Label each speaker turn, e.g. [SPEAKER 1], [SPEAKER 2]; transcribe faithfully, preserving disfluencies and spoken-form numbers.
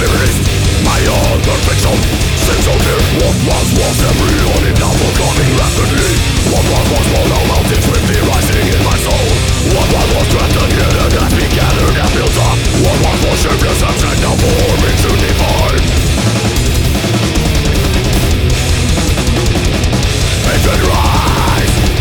[SPEAKER 1] be released. My other fiction seems so clear. What was was every on it now coming rapidly. What was was